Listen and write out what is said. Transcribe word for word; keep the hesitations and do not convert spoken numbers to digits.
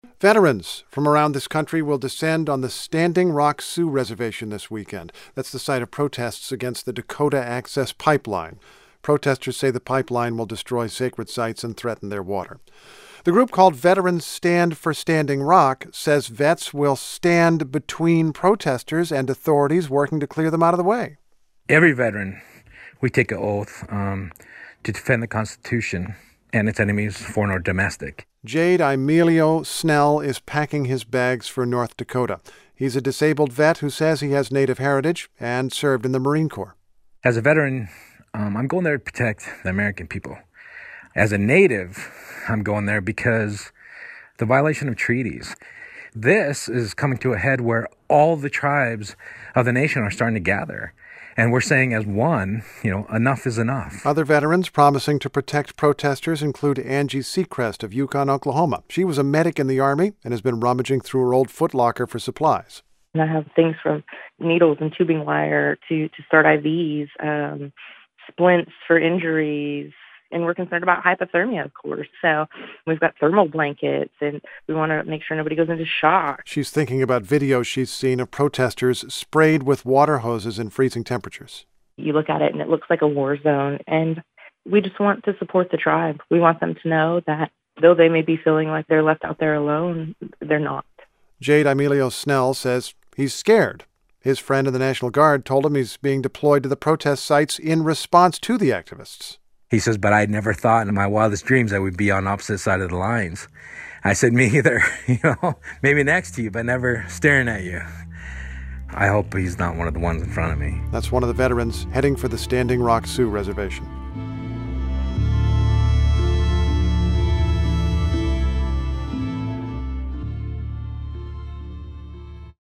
Veterans from around this country will descend on the Standing Rock Sioux Reservation this weekend. That's the site of protests against the Dakota Access Pipeline. Protesters say the pipeline will destroy sacred sites and threaten their water. The group called Veterans Stand for Standing Rock says vets will stand between protesters and authorities working to clear them out of the way. Every veteran, we take an oath um, to defend the Constitution and its enemies, foreign or domestic. Jade Emilio Snell is packing his bags for North Dakota. He's a disabled vet who says he has Native heritage and served in the Marine Corps. As a veteran, um, I'm going there to protect the American people. As a Native, I'm going there because the violation of treaties. This is coming to a head where all the tribes of the nation are starting to gather. And we're saying as one, you know, enough is enough. Other veterans promising to protect protesters include Angie Seacrest of Yukon, Oklahoma. She was a medic in the Army and has been rummaging through her old Foot Locker for supplies. And I have things from needles and tubing wire to, to start I Vs, um, splints for injuries. And we're concerned about hypothermia, of course. So we've got thermal blankets, and we want to make sure nobody goes into shock. She's thinking about videos she's seen of protesters sprayed with water hoses in freezing temperatures. You look at it, and it looks like a war zone. And we just want to support the tribe. We want them to know that though they may be feeling like they're left out there alone, they're not. Jade Emilio Snell says he's scared. His friend in the National Guard told him he's being deployed to the protest sites in response to the activists. He says, but I never thought in my wildest dreams I would be on opposite side of the lines. I said, me either, you know, maybe next to you, but never staring at you. I hope he's not one of the ones in front of me. That's one of the veterans heading for the Standing Rock Sioux Reservation.